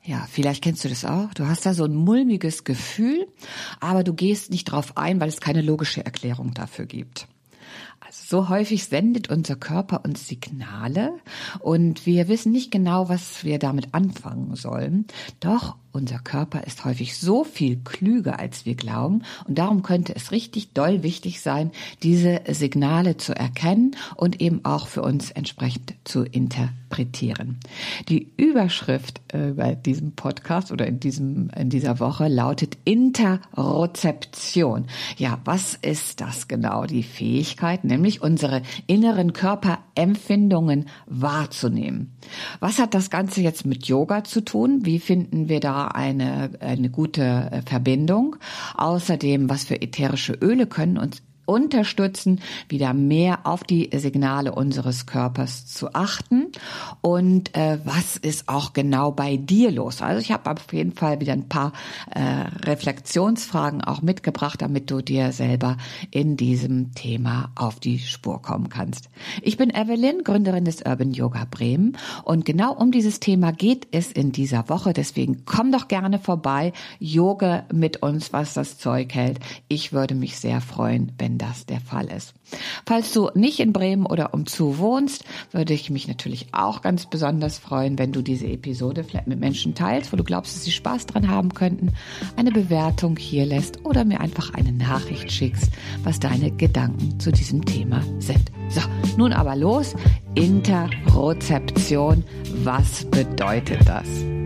Ja, vielleicht kennst du das auch. Du hast da so ein mulmiges Gefühl, aber du gehst nicht drauf ein, weil es keine logische Erklärung dafür gibt. Also so häufig sendet unser Körper uns Signale und wir wissen nicht genau, was wir damit anfangen sollen. Doch unser Körper ist häufig so viel klüger, als wir glauben, und darum könnte es richtig doll wichtig sein, diese Signale zu erkennen und eben auch für uns entsprechend zu interpretieren. Die Überschrift bei diesem Podcast oder in dieser Woche lautet Interozeption. Ja, was ist das genau? Die Fähigkeit, nämlich unsere inneren Körperempfindungen wahrzunehmen. Was hat das Ganze jetzt mit Yoga zu tun? Wie finden wir da eine gute Verbindung? Außerdem, was für ätherische Öle können uns unterstützen, wieder mehr auf die Signale unseres Körpers zu achten. Und was ist auch genau bei dir los? Also ich habe auf jeden Fall wieder ein paar Reflexionsfragen auch mitgebracht, damit du dir selber in diesem Thema auf die Spur kommen kannst. Ich bin Evelyn, Gründerin des Urban Yoga Bremen, und genau um dieses Thema geht es in dieser Woche. Deswegen komm doch gerne vorbei, Yoga mit uns, was das Zeug hält. Ich würde mich sehr freuen, wenn das der Fall ist. Falls du nicht in Bremen oder umzu wohnst, würde ich mich natürlich auch ganz besonders freuen, wenn du diese Episode vielleicht mit Menschen teilst, wo du glaubst, dass sie Spaß dran haben könnten, eine Bewertung hier lässt oder mir einfach eine Nachricht schickst, was deine Gedanken zu diesem Thema sind. So, nun aber los. Interozeption. Was bedeutet das?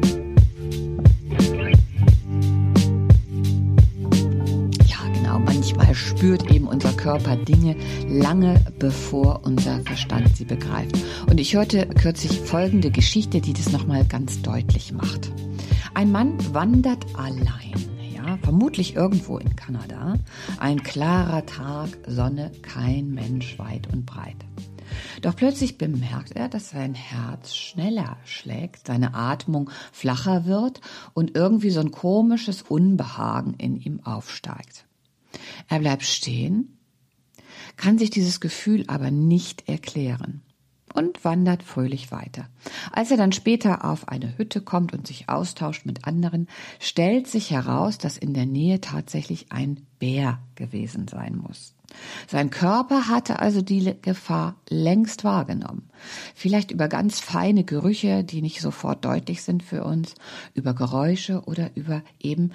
Manchmal spürt eben unser Körper Dinge lange bevor unser Verstand sie begreift. Und ich hörte kürzlich folgende Geschichte, die das nochmal ganz deutlich macht. Ein Mann wandert allein, vermutlich irgendwo in Kanada. Ein klarer Tag, Sonne, kein Mensch weit und breit. Doch plötzlich bemerkt er, dass sein Herz schneller schlägt, seine Atmung flacher wird und irgendwie so ein komisches Unbehagen in ihm aufsteigt. Er bleibt stehen, kann sich dieses Gefühl aber nicht erklären und wandert fröhlich weiter. Als er dann später auf eine Hütte kommt und sich austauscht mit anderen, stellt sich heraus, dass in der Nähe tatsächlich ein Bär gewesen sein muss. Sein Körper hatte also die Gefahr längst wahrgenommen. Vielleicht über ganz feine Gerüche, die nicht sofort deutlich sind für uns, über Geräusche oder über eben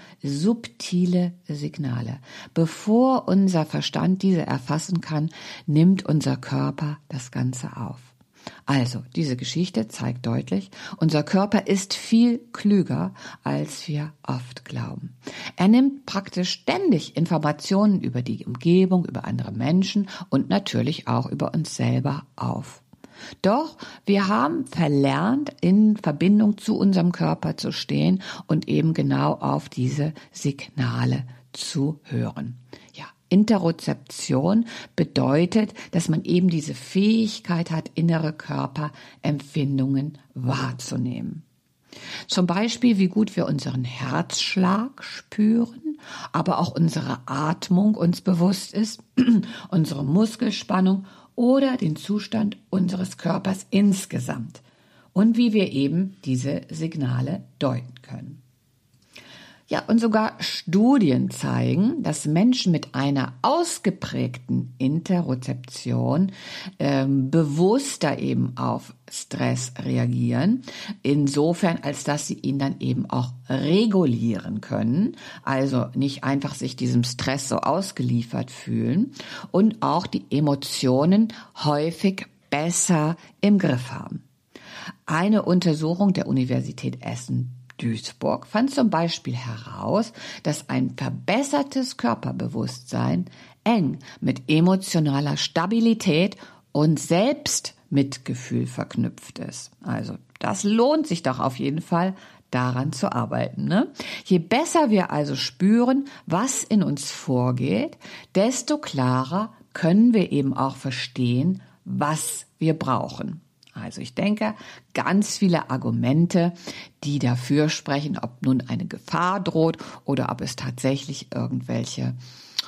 subtile Signale. Bevor unser Verstand diese erfassen kann, nimmt unser Körper das Ganze auf. Also, diese Geschichte zeigt deutlich, unser Körper ist viel klüger, als wir oft glauben. Er nimmt praktisch ständig Informationen über die Umgebung, über andere Menschen und natürlich auch über uns selber auf. Doch wir haben verlernt, in Verbindung zu unserem Körper zu stehen und eben genau auf diese Signale zu hören. Ja. Interozeption bedeutet, dass man eben diese Fähigkeit hat, innere Körperempfindungen wahrzunehmen. Zum Beispiel, wie gut wir unseren Herzschlag spüren, aber auch unsere Atmung uns bewusst ist, unsere Muskelspannung oder den Zustand unseres Körpers insgesamt und wie wir eben diese Signale deuten können. Ja, und sogar Studien zeigen, dass Menschen mit einer ausgeprägten Interozeption bewusster eben auf Stress reagieren, insofern als dass sie ihn dann eben auch regulieren können, also nicht einfach sich diesem Stress so ausgeliefert fühlen und auch die Emotionen häufig besser im Griff haben. Eine Untersuchung der Universität Essen-Duisburg fand zum Beispiel heraus, dass ein verbessertes Körperbewusstsein eng mit emotionaler Stabilität und Selbstmitgefühl verknüpft ist. Also das lohnt sich doch auf jeden Fall, daran zu arbeiten, ne? Je besser wir also spüren, was in uns vorgeht, desto klarer können wir eben auch verstehen, was wir brauchen. Also ich denke, ganz viele Argumente, die dafür sprechen, ob nun eine Gefahr droht oder ob es tatsächlich irgendwelche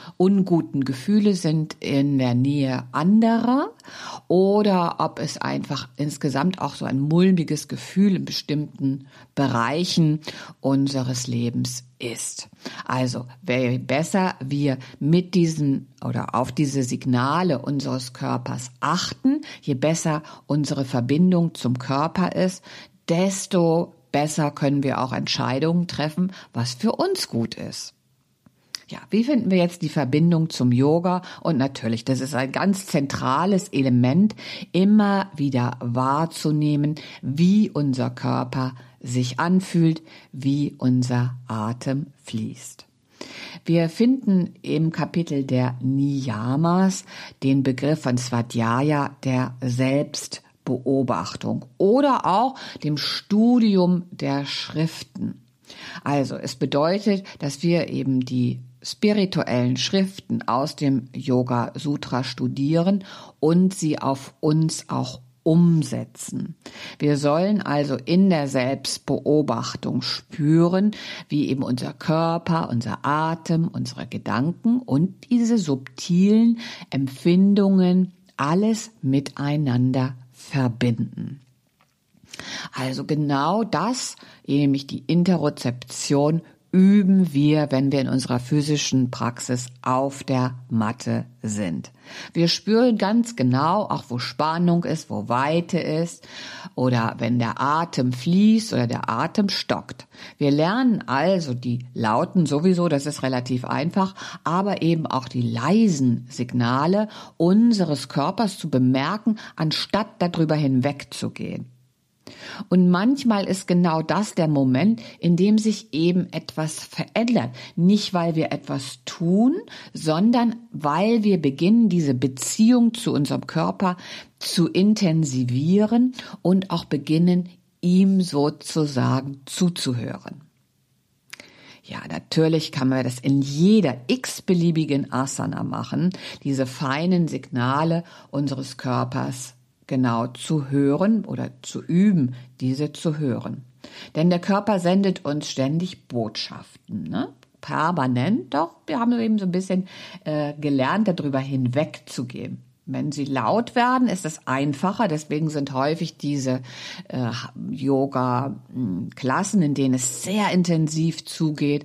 unguten Gefühle sind in der Nähe anderer oder ob es einfach insgesamt auch so ein mulmiges Gefühl in bestimmten Bereichen unseres Lebens ist. Also, je besser wir mit diesen oder auf diese Signale unseres Körpers achten, je besser unsere Verbindung zum Körper ist, desto besser können wir auch Entscheidungen treffen, was für uns gut ist. Ja, wie finden wir jetzt die Verbindung zum Yoga? Und natürlich, das ist ein ganz zentrales Element, immer wieder wahrzunehmen, wie unser Körper sich anfühlt, wie unser Atem fließt. Wir finden im Kapitel der Niyamas den Begriff von Svadhyaya der Selbstbeobachtung oder auch dem Studium der Schriften. Also es bedeutet, dass wir eben die spirituellen Schriften aus dem Yoga Sutra studieren und sie auf uns auch umsetzen. Wir sollen also in der Selbstbeobachtung spüren, wie eben unser Körper, unser Atem, unsere Gedanken und diese subtilen Empfindungen alles miteinander verbinden. Also genau das, nämlich die Interozeption, üben wir, wenn wir in unserer physischen Praxis auf der Matte sind. Wir spüren ganz genau, auch wo Spannung ist, wo Weite ist oder wenn der Atem fließt oder der Atem stockt. Wir lernen also die lauten sowieso, das ist relativ einfach, aber eben auch die leisen Signale unseres Körpers zu bemerken, anstatt darüber hinwegzugehen. Und manchmal ist genau das der Moment, in dem sich eben etwas verändert. Nicht, weil wir etwas tun, sondern weil wir beginnen, diese Beziehung zu unserem Körper zu intensivieren und auch beginnen, ihm sozusagen zuzuhören. Ja, natürlich kann man das in jeder x-beliebigen Asana machen, diese feinen Signale unseres Körpers genau zu hören oder zu üben, diese zu hören. Denn der Körper sendet uns ständig Botschaften, ne? Permanent, doch wir haben eben so ein bisschen gelernt, darüber hinwegzugehen. Wenn sie laut werden, ist es einfacher. Deswegen sind häufig diese Yoga-Klassen, in denen es sehr intensiv zugeht,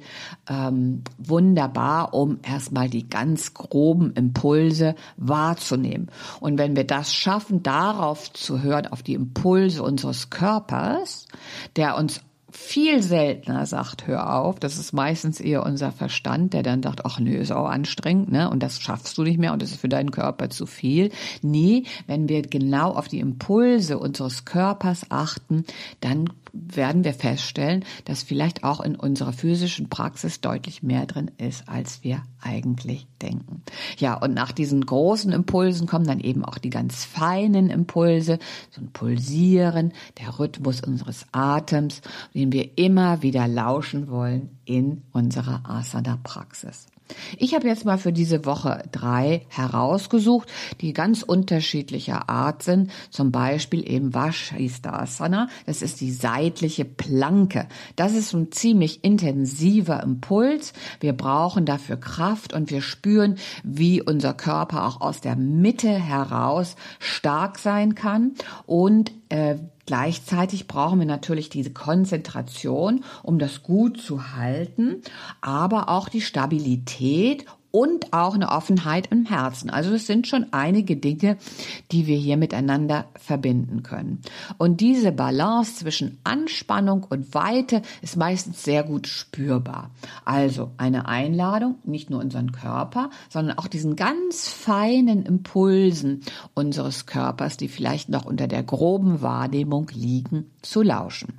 wunderbar, um erstmal die ganz groben Impulse wahrzunehmen. Und wenn wir das schaffen, darauf zu hören, auf die Impulse unseres Körpers, der uns viel seltener sagt, hör auf, das ist meistens eher unser Verstand, der dann sagt, ach nö, ist auch anstrengend, ne? Und das schaffst du nicht mehr und das ist für deinen Körper zu viel. Nee, wenn wir genau auf die Impulse unseres Körpers achten, dann werden wir feststellen, dass vielleicht auch in unserer physischen Praxis deutlich mehr drin ist, als wir eigentlich denken. Ja, und nach diesen großen Impulsen kommen dann eben auch die ganz feinen Impulse, so ein Pulsieren, der Rhythmus unseres Atems, den wir immer wieder lauschen wollen in unserer Asana-Praxis. Ich habe jetzt mal für diese Woche 3 herausgesucht, die ganz unterschiedlicher Art sind. Zum Beispiel eben Vashisthasana, das ist die seitliche Planke. Das ist ein ziemlich intensiver Impuls. Wir brauchen dafür Kraft und wir spüren, wie unser Körper auch aus der Mitte heraus stark sein kann und gleichzeitig brauchen wir natürlich diese Konzentration, um das gut zu halten, aber auch die Stabilität und auch eine Offenheit im Herzen. Also es sind schon einige Dinge, die wir hier miteinander verbinden können. Und diese Balance zwischen Anspannung und Weite ist meistens sehr gut spürbar. Also eine Einladung, nicht nur unseren Körper, sondern auch diesen ganz feinen Impulsen unseres Körpers, die vielleicht noch unter der groben Wahrnehmung liegen, zu lauschen.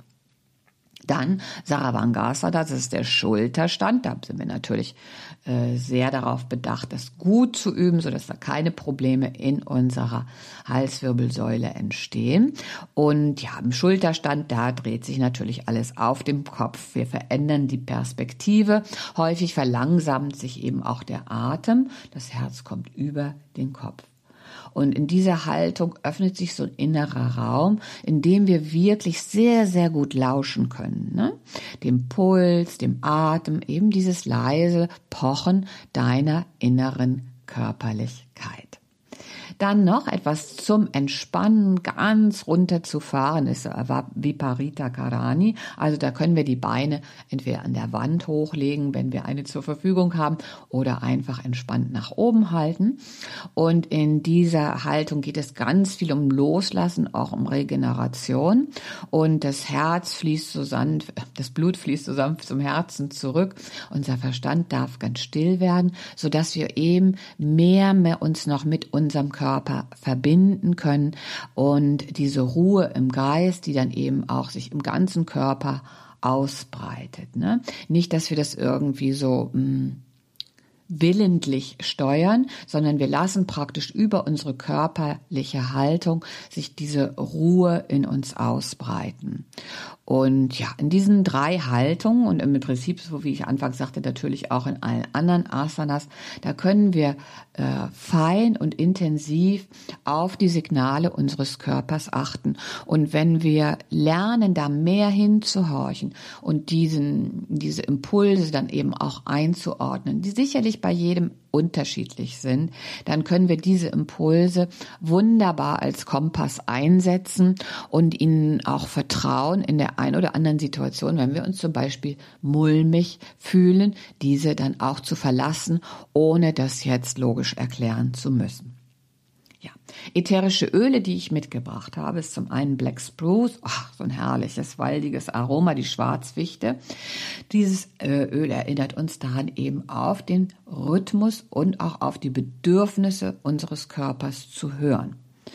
Dann Sarvangasana, das ist der Schulterstand. Da sind wir natürlich sehr darauf bedacht, das gut zu üben, sodass da keine Probleme in unserer Halswirbelsäule entstehen. Und ja, im Schulterstand, da dreht sich natürlich alles auf dem Kopf. Wir verändern die Perspektive. Häufig verlangsamt sich eben auch der Atem. Das Herz kommt über den Kopf. Und in dieser Haltung öffnet sich so ein innerer Raum, in dem wir wirklich sehr, sehr gut lauschen können, ne? dem Puls, dem Atem, eben dieses leise Pochen deiner inneren Körperlichkeit. Dann noch etwas zum Entspannen, ganz runterzufahren, ist Viparita Karani. Also da können wir die Beine entweder an der Wand hochlegen, wenn wir eine zur Verfügung haben, oder einfach entspannt nach oben halten. Und in dieser Haltung geht es ganz viel um Loslassen, auch um Regeneration. Und das Herz fließt so sanft, das Blut fließt so sanft zum Herzen zurück. Unser Verstand darf ganz still werden, sodass wir eben mehr uns noch mit unserem Körper verbinden können und diese Ruhe im Geist, die dann eben auch sich im ganzen Körper ausbreitet. Ne? Nicht, dass wir das irgendwie so willentlich steuern, sondern wir lassen praktisch über unsere körperliche Haltung sich diese Ruhe in uns ausbreiten. Und ja, in diesen 3 Haltungen und im Prinzip, so wie ich anfangs sagte, natürlich auch in allen anderen Asanas, da können wir fein und intensiv auf die Signale unseres Körpers achten. Und wenn wir lernen, da mehr hinzuhorchen und diese Impulse dann eben auch einzuordnen, die sicherlich bei jedem unterschiedlich sind, dann können wir diese Impulse wunderbar als Kompass einsetzen und ihnen auch vertrauen in der ein oder anderen Situation, wenn wir uns zum Beispiel mulmig fühlen, diese dann auch zu verlassen, ohne das jetzt logisch erklären zu müssen. Ja, ätherische Öle, die ich mitgebracht habe, ist zum einen Black Spruce, so ein herrliches, waldiges Aroma, die Schwarzwichte. Dieses Öl erinnert uns daran eben auf den Rhythmus und auch auf die Bedürfnisse unseres Körpers zu hören.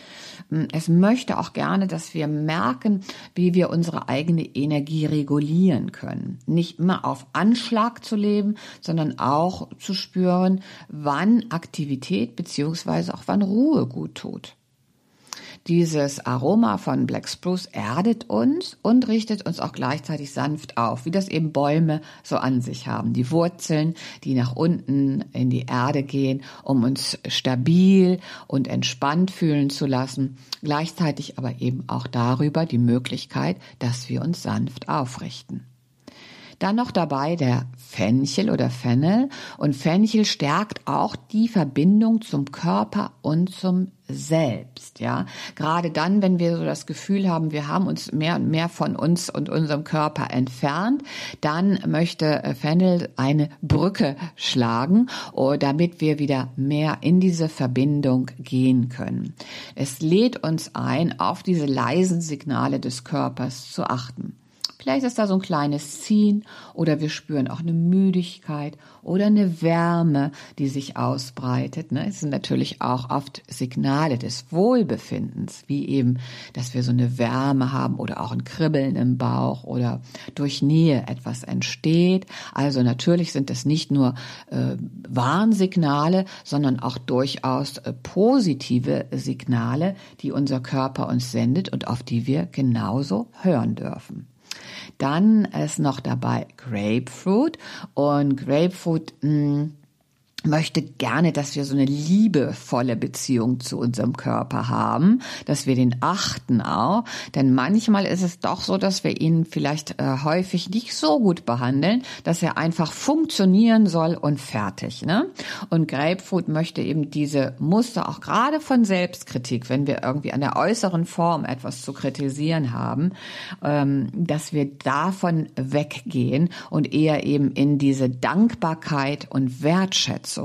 Es möchte auch gerne, dass wir merken, wie wir unsere eigene Energie regulieren können. Nicht immer auf Anschlag zu leben, sondern auch zu spüren, wann Aktivität bzw. auch wann Ruhe gut tut. Dieses Aroma von Black Spruce erdet uns und richtet uns auch gleichzeitig sanft auf, wie das eben Bäume so an sich haben. Die Wurzeln, die nach unten in die Erde gehen, um uns stabil und entspannt fühlen zu lassen. Gleichzeitig aber eben auch darüber die Möglichkeit, dass wir uns sanft aufrichten. Dann noch dabei der Fenchel oder Fennel. Und Fenchel stärkt auch die Verbindung zum Körper und zum Selbst, ja. Gerade dann, wenn wir so das Gefühl haben, wir haben uns mehr und mehr von uns und unserem Körper entfernt, dann möchte Fennel eine Brücke schlagen, damit wir wieder mehr in diese Verbindung gehen können. Es lädt uns ein, auf diese leisen Signale des Körpers zu achten. Vielleicht ist da so ein kleines Ziehen oder wir spüren auch eine Müdigkeit oder eine Wärme, die sich ausbreitet. Es sind natürlich auch oft Signale des Wohlbefindens, wie eben, dass wir so eine Wärme haben oder auch ein Kribbeln im Bauch oder durch Nähe etwas entsteht. Also natürlich sind es nicht nur Warnsignale, sondern auch durchaus positive Signale, die unser Körper uns sendet und auf die wir genauso hören dürfen. Dann ist noch dabei Grapefruit und Grapefruit möchte gerne, dass wir so eine liebevolle Beziehung zu unserem Körper haben, dass wir den achten auch, denn manchmal ist es doch so, dass wir ihn vielleicht häufig nicht so gut behandeln, dass er einfach funktionieren soll und fertig, ne? Und Grapefruit möchte eben diese Muster auch gerade von Selbstkritik, wenn wir irgendwie an der äußeren Form etwas zu kritisieren haben, dass wir davon weggehen und eher eben in diese Dankbarkeit und Wertschätzung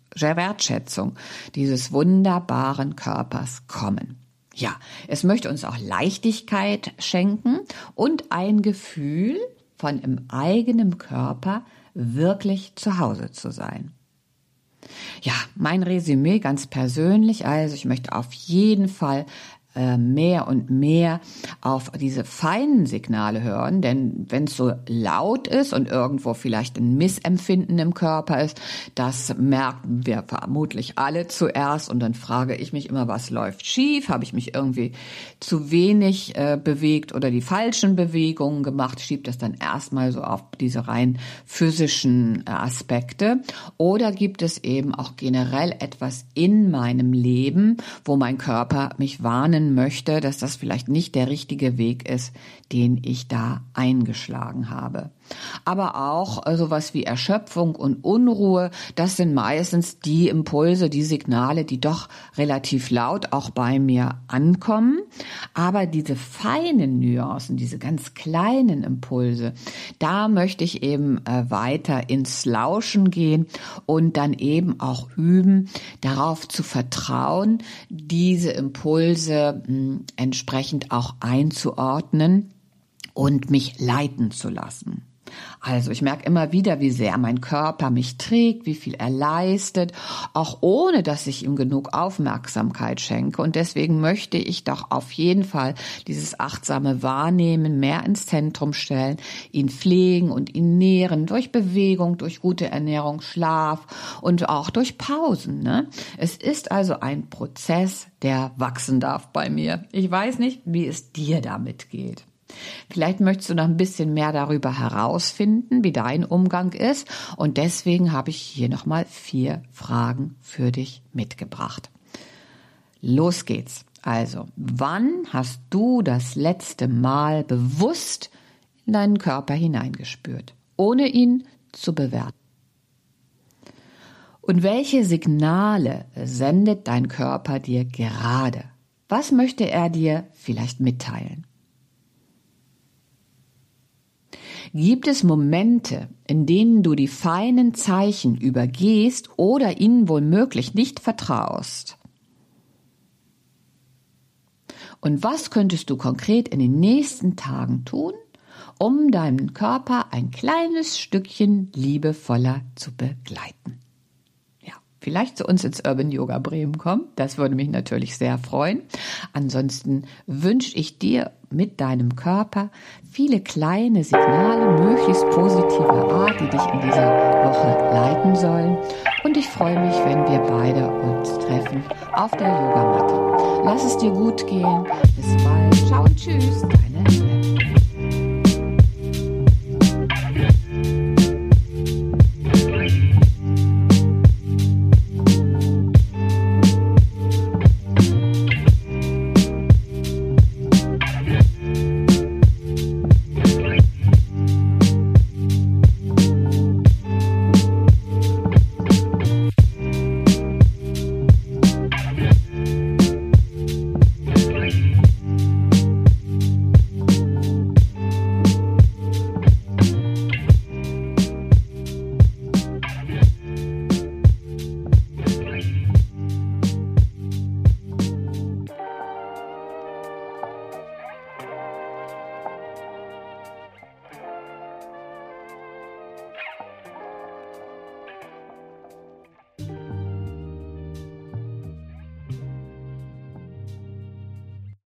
dieses wunderbaren Körpers kommen. Ja, es möchte uns auch Leichtigkeit schenken und ein Gefühl von im eigenen Körper wirklich zu Hause zu sein. Ja, mein Resümee ganz persönlich, also ich möchte auf jeden Fall mehr und mehr auf diese feinen Signale hören, denn wenn es so laut ist und irgendwo vielleicht ein Missempfinden im Körper ist, das merken wir vermutlich alle zuerst und dann frage ich mich immer, was läuft schief? Habe ich mich irgendwie zu wenig bewegt oder die falschen Bewegungen gemacht? Schiebt das dann erstmal so auf diese rein physischen Aspekte oder gibt es eben auch generell etwas in meinem Leben, wo mein Körper mich warnen möchte, dass das vielleicht nicht der richtige Weg ist, den ich da eingeschlagen habe. aber auch sowas wie Erschöpfung und Unruhe. Das sind meistens die Impulse, die Signale, die doch relativ laut auch bei mir ankommen. Aber diese feinen Nuancen, diese ganz kleinen Impulse, da möchte ich eben weiter ins Lauschen gehen und dann eben auch üben, darauf zu vertrauen, diese Impulse entsprechend auch einzuordnen und mich leiten zu lassen. Also ich merke immer wieder, wie sehr mein Körper mich trägt, wie viel er leistet, auch ohne, dass ich ihm genug Aufmerksamkeit schenke. Und deswegen möchte ich doch auf jeden Fall dieses achtsame Wahrnehmen mehr ins Zentrum stellen, ihn pflegen und ihn nähren durch Bewegung, durch gute Ernährung, Schlaf und auch durch Pausen, ne? Es ist also ein Prozess, der wachsen darf bei mir. Ich weiß nicht, wie es dir damit geht. Vielleicht möchtest du noch ein bisschen mehr darüber herausfinden, wie dein Umgang ist. Und deswegen habe ich hier nochmal 4 Fragen für dich mitgebracht. Los geht's. Also, wann hast du das letzte Mal bewusst in deinen Körper hineingespürt, ohne ihn zu bewerten? Und welche Signale sendet dein Körper dir gerade? Was möchte er dir vielleicht mitteilen? Gibt es Momente, in denen du die feinen Zeichen übergehst oder ihnen womöglich nicht vertraust? Und was könntest du konkret in den nächsten Tagen tun, um deinen Körper ein kleines Stückchen liebevoller zu begleiten? Ja, vielleicht zu uns ins Urban Yoga Bremen kommen, das würde mich natürlich sehr freuen. Ansonsten wünsche ich dir mit deinem Körper viele kleine Signale, möglichst positiver Art, die dich in dieser Woche leiten sollen. Und ich freue mich, wenn wir beide uns treffen auf der Yogamatte. Lass es dir gut gehen. Bis bald. Ciao und tschüss. Deine Helen.